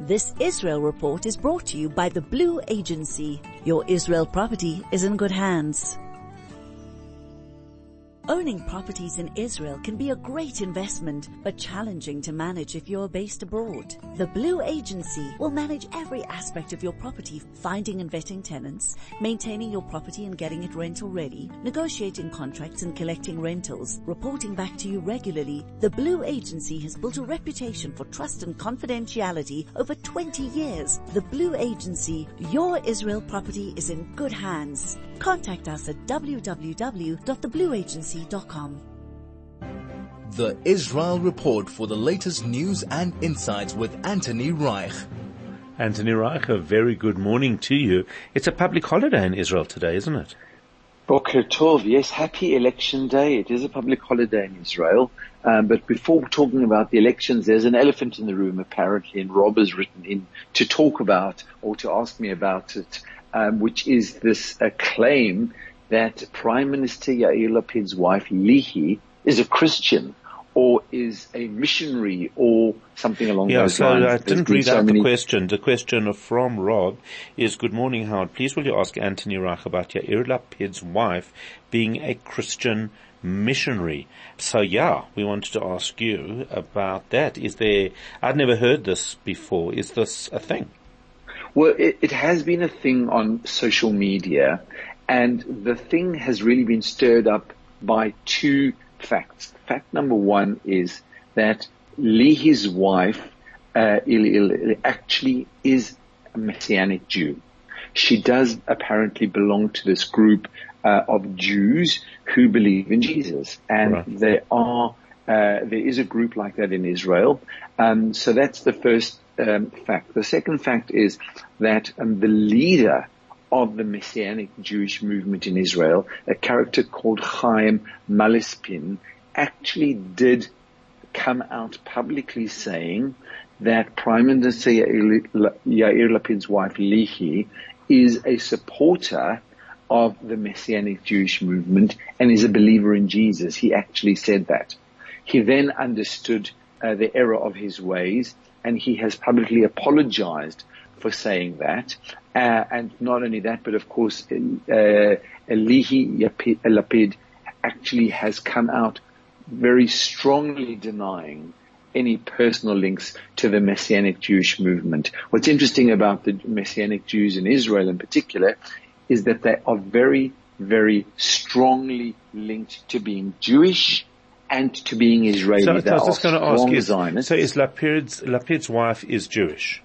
This Israel report is brought to you by the Blue Agency. Your Israel property is in good hands. Owning properties in Israel can be a great investment, but challenging to manage if you're based abroad. The Blue Agency will manage every aspect of your property, finding and vetting tenants, maintaining your property and getting it rental ready, negotiating contracts and collecting rentals, reporting back to you regularly. The Blue Agency has built a reputation for trust and confidentiality over 20 years. The Blue Agency, your Israel property is in good hands. Contact us at www.theblueagency.com. The Israel Report for the latest news and insights with Anthony Reich. Anthony Reich, a very good morning to you. It's a public holiday in Israel today, isn't it? Boker Tov, yes, happy election day. It is a public holiday in Israel. But before talking about the elections, there's an elephant in the room apparently, and Rob has written in to talk about or to ask me about it. Which is this claim that Prime Minister Yair Lapid's wife, Lihi, is a Christian or is a missionary or something along those lines. I didn't read out the question. The question from Rob is, good morning, Howard. Please will you ask Anthony Reich about Yair Lapid's wife being a Christian missionary? So we wanted to ask you about that. I'd never heard this before. Is this a thing? Well, it has been a thing on social media, and the thing has really been stirred up by two facts. Fact number one is that Lihi's wife, actually is a Messianic Jew. She does apparently belong to this group of Jews who believe in Jesus, and right. There is a group like that in Israel. So that's the first fact. The second fact is that the leader of the Messianic Jewish movement in Israel, a character called Chaim Malespin, actually did come out publicly saying that Prime Minister Yair Lapid's wife, Lihi, is a supporter of the Messianic Jewish movement and is a believer in Jesus. He actually said that. He then understood the error of his ways, and he has publicly apologized for saying that. And not only that, but of course, Lihi Lapid actually has come out very strongly denying any personal links to the Messianic Jewish movement. What's interesting about the Messianic Jews in Israel in particular is that they are very, very strongly linked to being Jewish and to being Israeli. So I was just going to ask you, so is Lapid's wife is Jewish?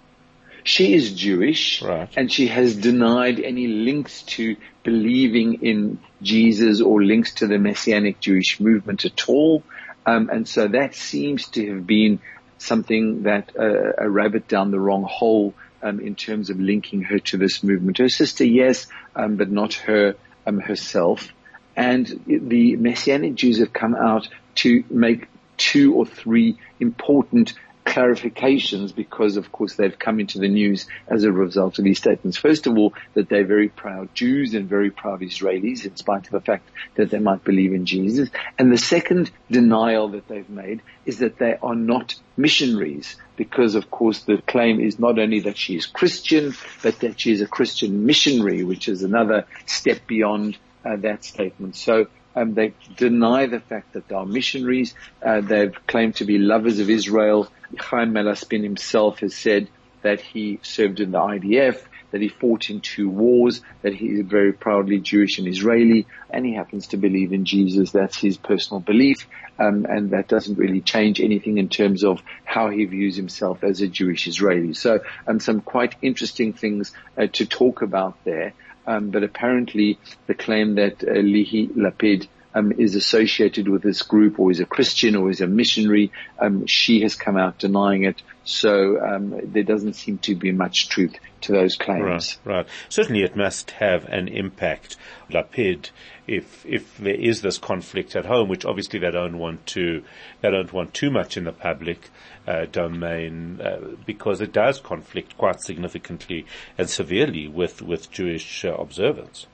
She is Jewish, right. And she has denied any links to believing in Jesus or links to the Messianic Jewish movement at all. And so that seems to have been something that a rabbit down the wrong hole in terms of linking her to this movement. Her sister, yes, but not her herself. And the Messianic Jews have come out to make 2 or 3 important clarifications because, of course, they've come into the news as a result of these statements. First of all, that they're very proud Jews and very proud Israelis, in spite of the fact that they might believe in Jesus. And the second denial that they've made is that they are not missionaries, because, of course, the claim is not only that she is Christian, but that she is a Christian missionary, which is another step beyond that statement. So they deny the fact that they are missionaries. They've claimed to be lovers of Israel. Chaim Malespin himself has said that he served in the IDF, that he fought in 2 wars, that he is very proudly Jewish and Israeli, and he happens to believe in Jesus. That's his personal belief, and that doesn't really change anything in terms of how he views himself as a Jewish Israeli. So some quite interesting things to talk about there. But apparently the claim that Lihi Lapid is associated with this group or is a Christian or is a missionary, she has come out denying it. So there doesn't seem to be much truth to those claims. Right. Certainly it must have an impact, Lapid, if there is this conflict at home, which obviously they don't want too much in the public domain, because it does conflict quite significantly and severely with Jewish observance.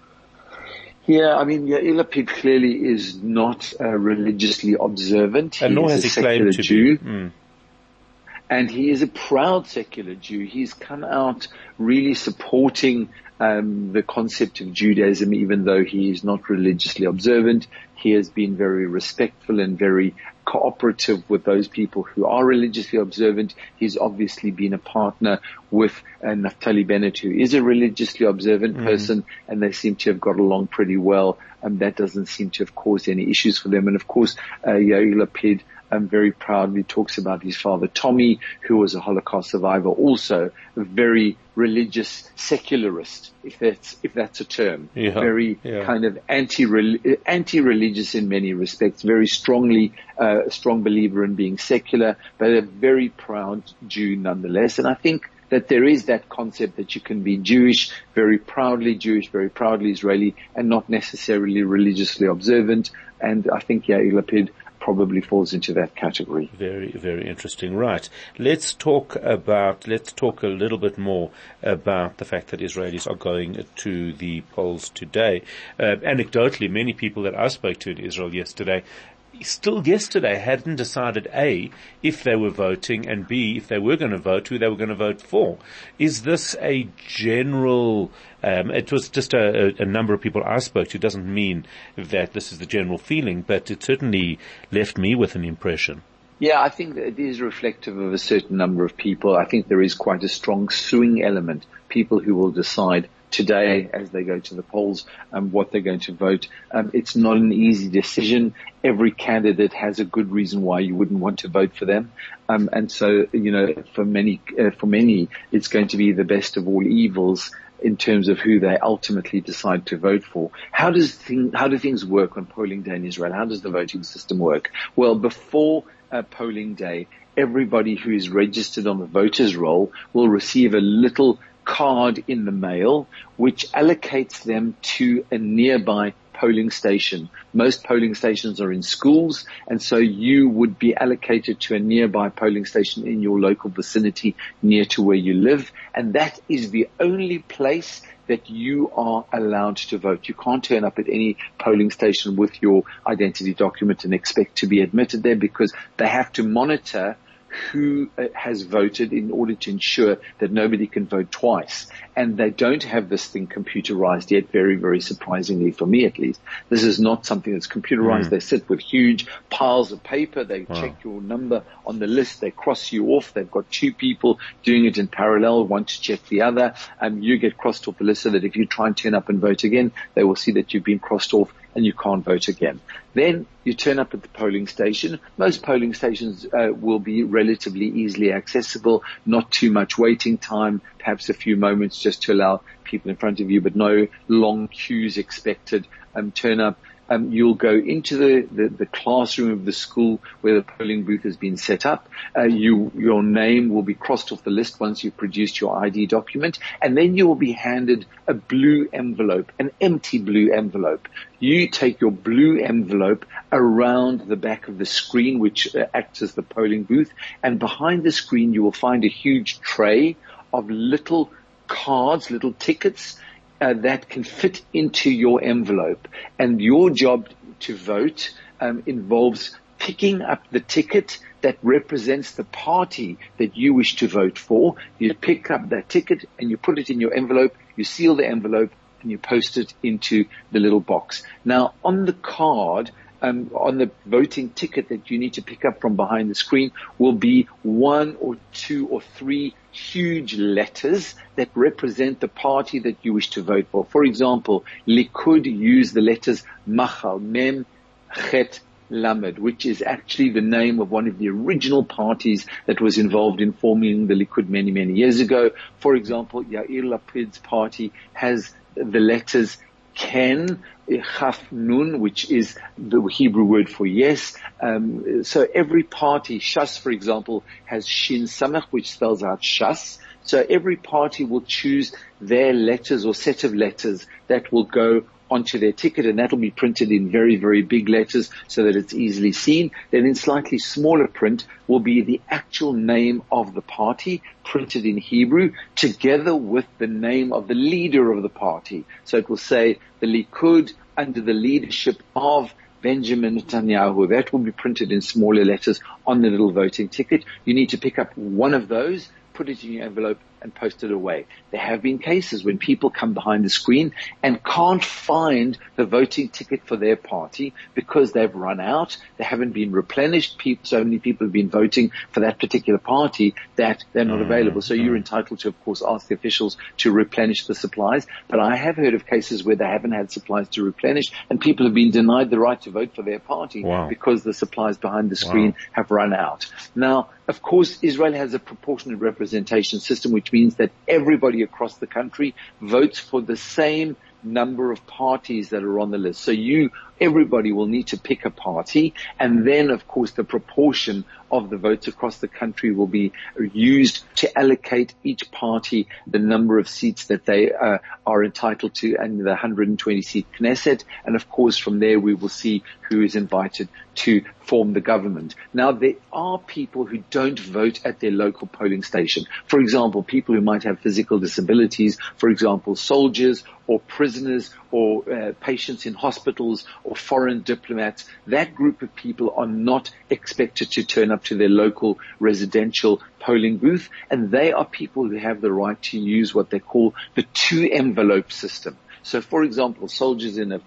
Yeah, I mean, Yair Lapid clearly is not religiously observant. And nor has he claimed to Jew. be. And he is a proud secular Jew. He's come out really supporting the concept of Judaism, even though he is not religiously observant. He has been very respectful and very cooperative with those people who are religiously observant. He's obviously been a partner with Naftali Bennett, who is a religiously observant person, and they seem to have got along pretty well. That doesn't seem to have caused any issues for them. And of course, Yair Lapid very proudly talks about his father Tommy, who was a Holocaust survivor, also a very religious secularist, if that's a term. Kind of anti-religious in many respects, very strong believer in being secular, but a very proud Jew nonetheless. And I think that there is that concept that you can be Jewish, very proudly Israeli, and not necessarily religiously observant. And I think Yair Lapid probably falls into that category. Very, very interesting. Right. Let's talk a little bit more about the fact that Israelis are going to the polls today. Anecdotally, many people that I spoke to in Israel still yesterday hadn't decided A, if they were voting, and B, if they were going to vote, who they were going to vote for. Is this a general, it was just a number of people I spoke to. It doesn't mean that this is the general feeling, but it certainly left me with an impression. Yeah, I think that it is reflective of a certain number of people. I think there is quite a strong swing element. People who will decide today as they go to the polls what they're going to vote. It's not an easy decision. Every candidate has a good reason why you wouldn't want to vote for them. And so, for many, it's going to be the best of all evils in terms of who they ultimately decide to vote for. How do things work on polling day in Israel? How does the voting system work? Well, before polling day, everybody who is registered on the voters roll will receive a little card in the mail, which allocates them to a nearby polling station. Most polling stations are in schools, and so you would be allocated to a nearby polling station in your local vicinity near to where you live, and that is the only place that you are allowed to vote. You can't turn up at any polling station with your identity document and expect to be admitted there, because they have to monitor who has voted in order to ensure that nobody can vote twice. And they don't have this thing computerized yet, very, very surprisingly, for me at least. This is not something that's computerized. They sit with huge piles of paper. They check your number on the list. They cross you off. They've got two people doing it in parallel, one to check the other. You get crossed off the list so that if you try and turn up and vote again, they will see that you've been crossed off and you can't vote again. Then you turn up at the polling station. Most polling stations will be relatively easily accessible, not too much waiting time, perhaps a few moments just to allow people in front of you, but no long queues expected. Turn up. You'll go into the classroom of the school where the polling booth has been set up. Your name will be crossed off the list once you've produced your ID document, and then you will be handed a blue envelope, an empty blue envelope. You take your blue envelope around the back of the screen, which acts as the polling booth, and behind the screen you will find a huge tray of little cards, little tickets, that can fit into your envelope. And your job to vote involves picking up the ticket that represents the party that you wish to vote for. You pick up that ticket and you put it in your envelope, you seal the envelope, and you post it into the little box. Now, on the card, on the voting ticket that you need to pick up from behind the screen will be 1 or 2 or 3 huge letters that represent the party that you wish to vote for. For example, Likud use the letters Machal, Mem, Chet, Lamed, which is actually the name of one of the original parties that was involved in forming the Likud many, many years ago. For example, Yair Lapid's party has the letters Ken, Chaf Nun, which is the Hebrew word for yes. So every party, Shas, for example, has Shin Samach, which spells out Shas. So every party will choose their letters or set of letters that will go onto their ticket, and that'll be printed in very, very big letters so that it's easily seen. Then in slightly smaller print will be the actual name of the party printed in Hebrew together with the name of the leader of the party. So it will say the Likud under the leadership of Benjamin Netanyahu. That will be printed in smaller letters on the little voting ticket. You need to pick up one of those, put it in your envelope, and post it away. There have been cases when people come behind the screen and can't find the voting ticket for their party because they've run out, they haven't been replenished. So many people have been voting for that particular party that they're not available. So you're entitled to, of course, ask the officials to replenish the supplies. But I have heard of cases where they haven't had supplies to replenish and people have been denied the right to vote for their party because the supplies behind the screen have run out. Now, of course, Israel has a proportionate representation system, which means that everybody across the country votes for the same number of parties that are on the list. So everybody will need to pick a party, and then, of course, the proportion of the votes across the country will be used to allocate each party the number of seats that they are entitled to and the 120-seat Knesset. And, of course, from there we will see who is invited to form the government. Now, there are people who don't vote at their local polling station. For example, people who might have physical disabilities, for example, soldiers or prisoners or patients in hospitals or foreign diplomats. That group of people are not expected to turn up to their local residential polling booth, and they are people who have the right to use what they call the 2-envelope system. So, for example, soldiers in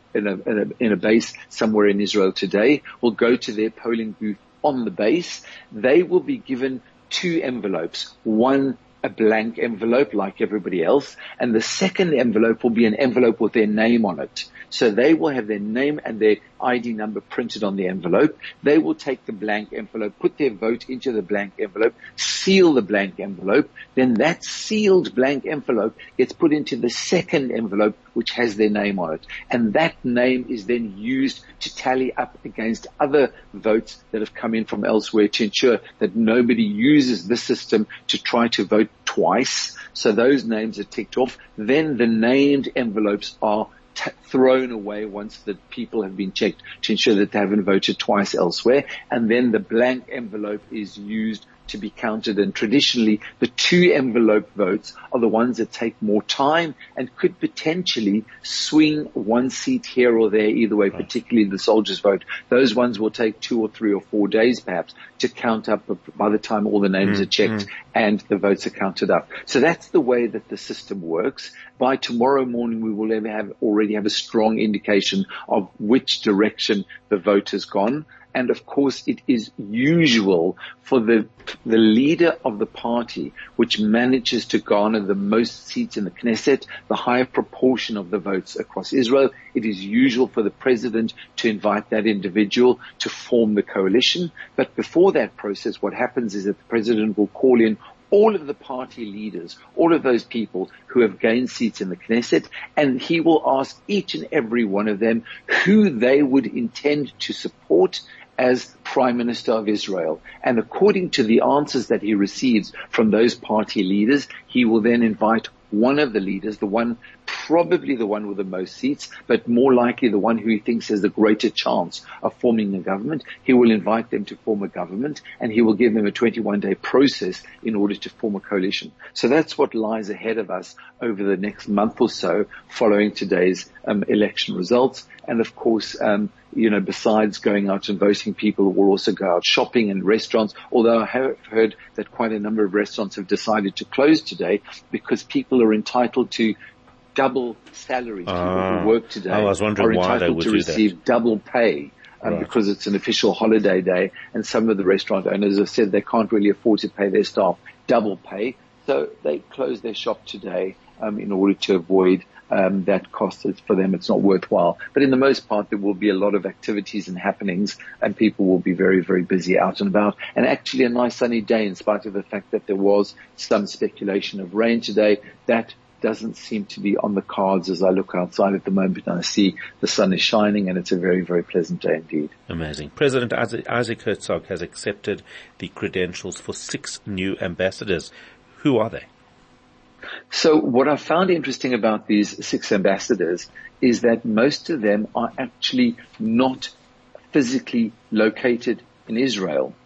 a base somewhere in Israel today will go to their polling booth on the base. They will be given 2 envelopes, one a blank envelope like everybody else, and the second envelope will be an envelope with their name on it. So they will have their name and their ID number printed on the envelope. They will take the blank envelope, put their vote into the blank envelope, seal the blank envelope. Then that sealed blank envelope gets put into the second envelope, which has their name on it. And that name is then used to tally up against other votes that have come in from elsewhere to ensure that nobody uses the system to try to vote twice. So those names are ticked off. Then the named envelopes are thrown away once the people have been checked to ensure that they haven't voted twice elsewhere. And then the blank envelope is used to be counted. And traditionally, the 2-envelope votes are the ones that take more time and could potentially swing one seat here or there either way, particularly the soldiers' vote. Those ones will take 2 or 3 or 4 days perhaps to count up by the time all the names are checked and the votes are counted up. So that's the way that the system works. By tomorrow morning, we will already have a strong indication of which direction the vote has gone. And of course, it is usual for the leader of the party, which manages to garner the most seats in the Knesset, the higher proportion of the votes across Israel. It is usual for the president to invite that individual to form the coalition. But before that process, what happens is that the president will call in all of the party leaders, all of those people who have gained seats in the Knesset, and he will ask each and every one of them who they would intend to support as Prime Minister of Israel. And according to the answers that he receives from those party leaders, he will then invite one of the leaders, probably the one with the most seats, but more likely the one who he thinks has the greater chance of forming a government. He will invite them to form a government, and he will give them a 21-day process in order to form a coalition. So that's what lies ahead of us over the next month or so following today's election results. And of course, besides going out and voting, people will also go out shopping in restaurants, although I have heard that quite a number of restaurants have decided to close today because people are entitled to double salaries. People who work today are entitled to receive double pay because it's an official holiday day, and some of the restaurant owners have said they can't really afford to pay their staff double pay. So they closed their shop today in order to avoid that cost. For them, it's not worthwhile. But in the most part, there will be a lot of activities and happenings, and people will be very, very busy out and about. And actually a nice sunny day, in spite of the fact that there was some speculation of rain today. That doesn't seem to be on the cards as I look outside at the moment and I see the sun is shining, and it's a very, very pleasant day indeed. Amazing. President Isaac Herzog has accepted the credentials for 6 new ambassadors. Who are they? So what I found interesting about these 6 ambassadors is that most of them are actually not physically located in Israel.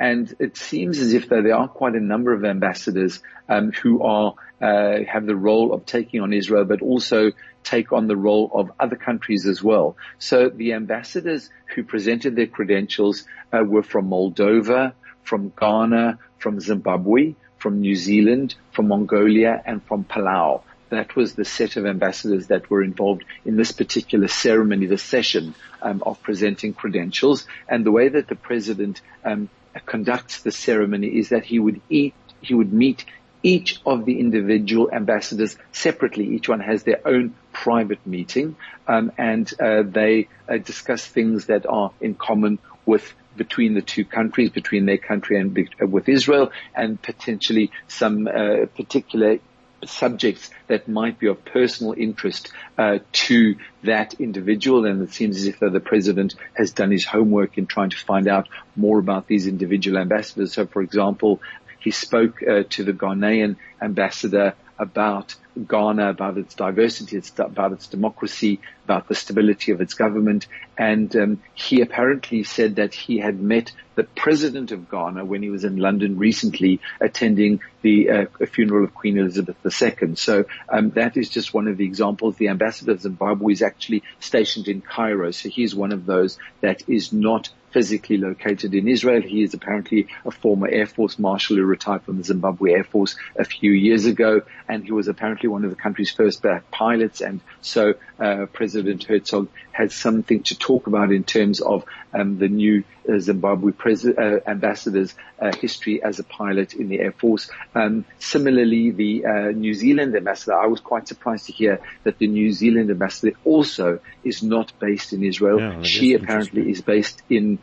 And it seems as if though there are quite a number of ambassadors who are have the role of taking on Israel, but also take on the role of other countries as well. So the ambassadors who presented their credentials were from Moldova, from Ghana, from Zimbabwe, from New Zealand, from Mongolia, and from Palau. That was the set of ambassadors that were involved in this particular ceremony, the session of presenting credentials. And the way that the president conducts the ceremony is that he would meet each of the individual ambassadors separately. Each one has their own private meeting, and they discuss things that are in common between the two countries, between their country and with Israel, and potentially some particular subjects that might be of personal interest to that individual. And it seems as if the president has done his homework in trying to find out more about these individual ambassadors. So, for example, he spoke to the Ghanaian ambassador about Ghana, about its diversity, about its democracy, about the stability of its government. And he apparently said that he had met the president of Ghana when he was in London recently attending the funeral of Queen Elizabeth II. So that is just one of the examples. The ambassador of Zimbabwe is actually stationed in Cairo. So he's one of those that is not physically located in Israel. He is apparently a former Air Force marshal who retired from the Zimbabwe Air Force a few years ago, and he was apparently one of the country's first black pilots. And so President Herzog had something to talk about in terms of the new Zimbabwe ambassador's history as a pilot in the Air Force. Similarly, the New Zealand ambassador, I was quite surprised to hear that the New Zealand ambassador also is not based in Israel. Yeah, she apparently is based in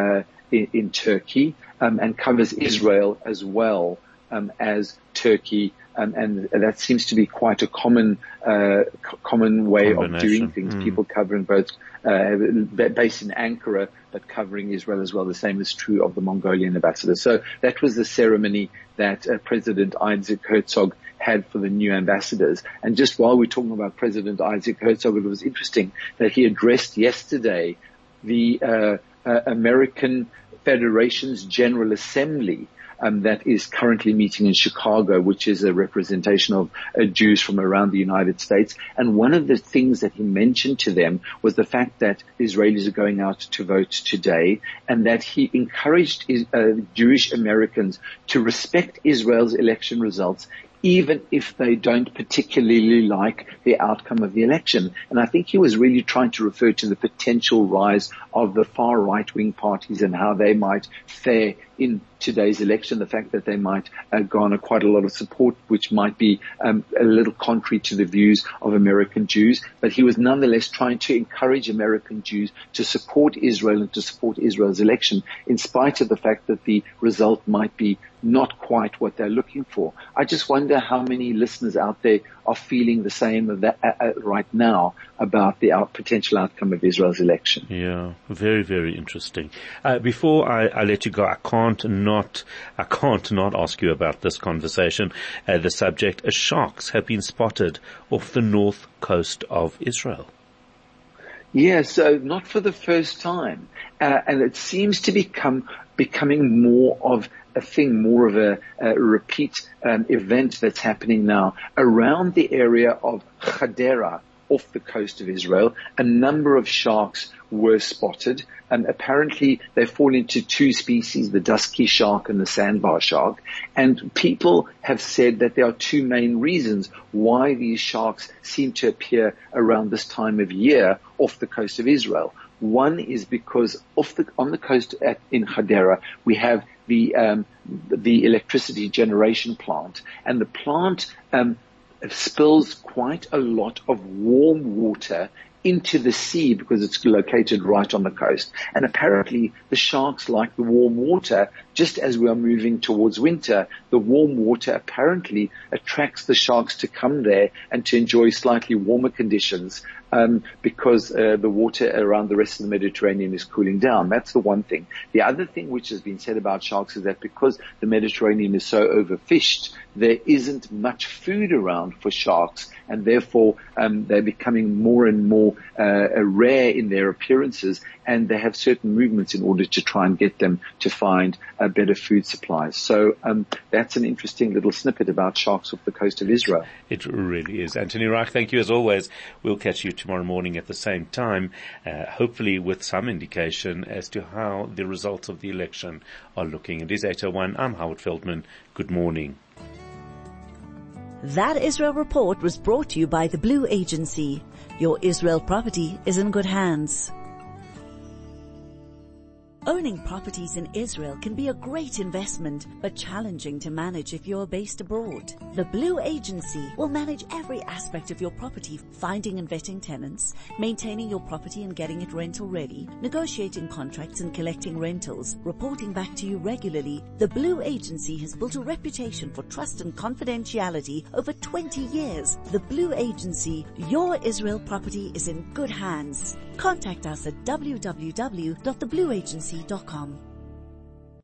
Turkey and covers Israel as well as Turkey. And that seems to be quite a common way of doing things. People covering both, based in Ankara, but covering Israel as well. The same is true of the Mongolian ambassador. So that was the ceremony that President Isaac Herzog had for the new ambassadors. And just while we're talking about President Isaac Herzog, it was interesting that he addressed yesterday the American Federation's General Assembly that is currently meeting in Chicago, which is a representation of Jews from around the United States. And one of the things that he mentioned to them was the fact that Israelis are going out to vote today, and that he encouraged Jewish Americans to respect Israel's election results, even if they don't particularly like the outcome of the election. And I think he was really trying to refer to the potential rise of the far right-wing parties and how they might fare in today's election, the fact that they might garner quite a lot of support, which might be a little contrary to the views of American Jews. But he was nonetheless trying to encourage American Jews to support Israel and to support Israel's election, in spite of the fact that the result might be not quite what they're looking for. I just wonder how many listeners out there are feeling the same of that, right now about the potential outcome of Israel's election. Yeah, very, very interesting. Before I let you go, I can't not ask you about this conversation. The subject: sharks have been spotted off the north coast of Israel. Yeah, so not for the first time, and it seems to becoming more of a thing, more of a repeat event that's happening now around the area of Hadera, off the coast of Israel. A number of sharks were spotted, and apparently they fall into two species, the dusky shark and the sandbar shark. And people have said that there are two main reasons why these sharks seem to appear around this time of year off the coast of Israel. One is because on the coast in Hadera, we have the electricity generation plant, and the plant spills quite a lot of warm water into the sea because it's located right on the coast. And apparently the sharks like the warm water. Just as we are moving towards winter, the warm water apparently attracts the sharks to come there and to enjoy slightly warmer conditions because the water around the rest of the Mediterranean is cooling down. That's the one thing. The other thing which has been said about sharks is that because the Mediterranean is so overfished, there isn't much food around for sharks, and therefore they're becoming more and more rare in their appearances, and they have certain movements in order to try and get them to find better food supplies. So that's an interesting little snippet about sharks off the coast of Israel. It really is. Anthony Reich, thank you as always. We'll catch you tomorrow morning at the same time, hopefully with some indication as to how the results of the election are looking. It is 8:01. I'm Howard Feldman. Good morning. That Israel Report was brought to you by the Blue Agency. Your Israel property is in good hands. Owning properties in Israel can be a great investment, but challenging to manage if you're based abroad. The Blue Agency will manage every aspect of your property, finding and vetting tenants, maintaining your property and getting it rental ready, negotiating contracts and collecting rentals, reporting back to you regularly. The Blue Agency has built a reputation for trust and confidentiality over 20 years. The Blue Agency, your Israel property is in good hands. Contact us at www.theblueagency.com.